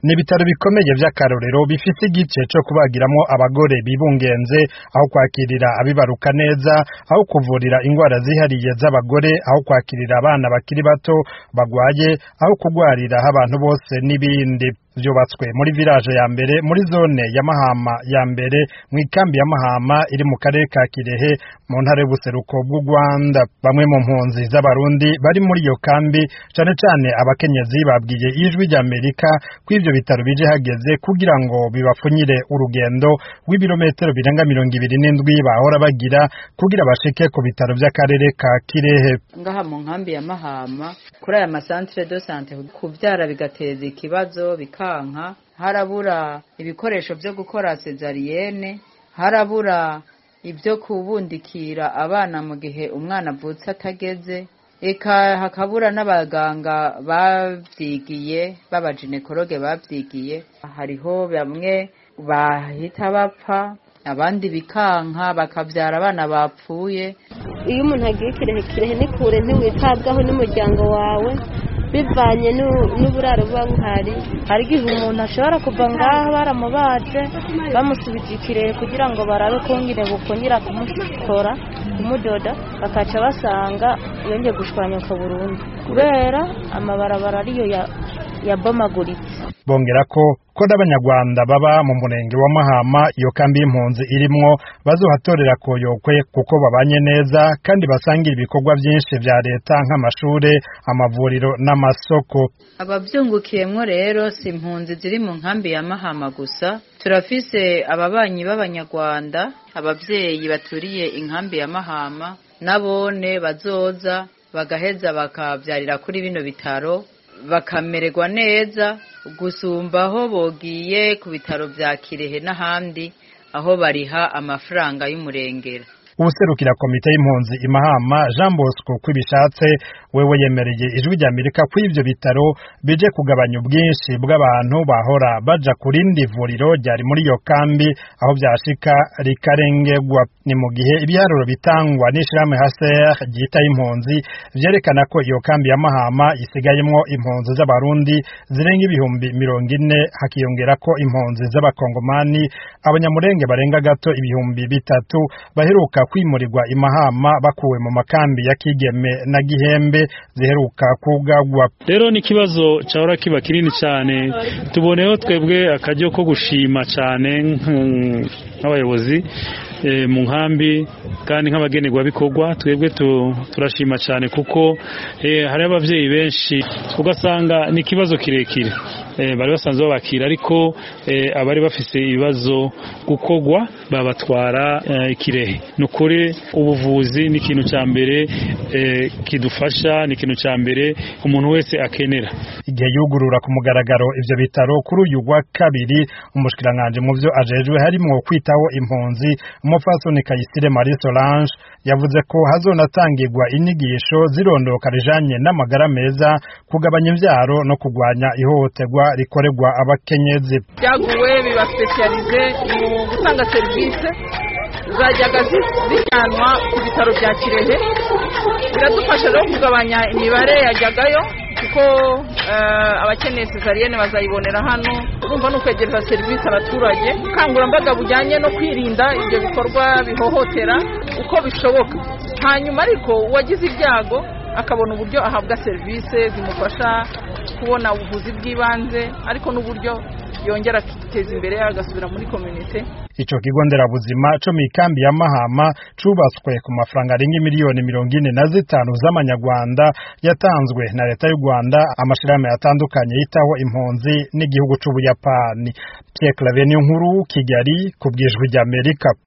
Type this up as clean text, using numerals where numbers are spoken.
n'ibitaro bikomeye vy'akarorero bifise igice co kubagiramo abagore bibungenze, aho kwakirira abibaruka neza, aho kuvurira ingwara zihariye z'abagore, aho kwakirira abana bakiri bato bagwaye, aho kugwarira abantu bose n'ibindi. Vyubatswe muri village ya mbere muri zone ya Mahama ya mbere mu ikambi ya Mahama iri mu karere ka Kirehe mu ntara y'ubuseruko bw'u Rwanda. Bamwe mu mpunzi z'abarundi bari muri iyo kambi, cane cane abakenyezi, babwiye Ijwi ry'Amerika ko ivyo bitaro bije hageze kugira ngo bibapfunyire urugendo rw'ibirometero birenga 27 bahora bagira kugira bashike ku bitaro vy'akarere ka Kirehe. Ngaha mu nkambi ya Mahama kuri aya masantre de santé kuvyara bigateza ikibazo bikanka, harabura ibikoresho vyo gukora cesarienne, harabura ibyo kubundikira abana mu gihe umwana avutse atageze, eka hakabura n'abaganga bavyigiye b'abaginekologe bavyigiye. Hariho bamwe bahita bapfa, abandi bikanka bakavyara abana bapfuye. Iyo umuntu agiye Kirehe ni kure, ntiwitabwaho n'umuryango wawe bivanye n'uburaro buba buhari. Hari igihe umuntu ashobora kuva ngaho baramubaje bamusubije Kirehe kugira ngo barabe kongere bukongera kumutora kumudoda, bakaca basanga yongeye gushwanyuka burundu kubera amabarabara ariyo yabomaguritse. Bongera ko n'abanyarwanda baba mu murenge wa Mahama iyo kambi y'impunzi irimwo bazohatorera koyokwe kuko babanye neza kandi basangira ibikorwa byinshi vya leta nk'amashure, amavuriro n'amasoko. Abavyungukiyemwo rero si impunzi ziri mu nkambi ya Mahama gusa, turafise ababanyi b'abanyarwanda, abavyeyi baturiye inkambi ya Mahama nabone bazoza bagaheza bakavyarira kuri bino bitaro bakamererwa neza gusumbaho bogiye ku bitaro vya Kirehe n'ahandi aho bariha amafaranga y'umurengera. Ubuserukira komite y'impunzi imahama Jean Bosco kwibishatse wewe yemereye Ijwi ry'Amerika ko ivyo bitaro bije kugabanya ubwinshi bw'abantu bahora baja kurindi vuriro ryari muri iyo kambi aho vyashika rikarengerwa. Ni mu gihe ibiharuro bitangwa n'ishirahamwe HCR ryita impunzi vyerekana ko iyo kambi ya Mahama isigayemwo impunzi z'abarundi zirenga ibihumbi 40, hakiyongera ko impunzi z'abakongomani abanyamurenge barenga gato ibihumbi 3 baheruka kwimurirwa imahama bakuwe mu makambi ya Kigeme na Gihembe ziheruka kugagwa. Rero ni kibazo cyahora kiba kinini cyane, tuboneho twebwe akajyo ko gushima cyane nk'abayobozi mu nkambi kandi nk'abagenerwa bikorwa. Twebwe turashima cyane kuko hari abavyeyi benshi ugasanga ni kibazo kirekire bari basanzwe babakira, ariko abari bafise ibibazo gukogwa babatwara Kirehe. Nukuri ubuvuzi ni ikintu cya mbere kidufasha, ni ikintu cya mbere umuntu wese akenera. Igihe yugurura ku mugaragaro ivyo bitaro kuri uyu wa kabiri, umushikiranganje mu vyo ajejwe harimo kwitaho impunzi umupfasoni Kayisire Marie Solange yavuze ko hazonatangirwa inyigisho zirondoka rijanye n'amagara meza, kugabanya imvyaro no kugwanya ihohoterwa rikorerwa abakenyezi. Byaguwe biba specialize mu gutanga service zajyaga zijyanwa ku bitaro bya Kirehe. Biradufasha rero kugabanya imibare yajyagayo kuko abakeneye cesarienne bazayibonera hano. Urumva no kwegereza service abaturage, kangurambaga bujyanye no kwirinda ibyo bikorwa bihohotera uko bishoboka. Hanyuma ariko uwagize ibyago akabona uburyo ahabwa service zimufasha kubona ubuvuzi bw'ibanze, ariko n'uburyo yongera kwiteza imbere agasubira muri community. Ico kigo nderabuzima co mu ikambi ya Mahama cubatswe ku mafaranga arenga miliyoni 45 z'amanyarwanda yatanzwe na leta y'u Rwanda, amashirahamwe atandukanye yitaho impunzi n'igihugu c'Ubuyapani. Pierre Claver Niyonkuru, Kigali, ku bw'Ijwi ry'Amerika.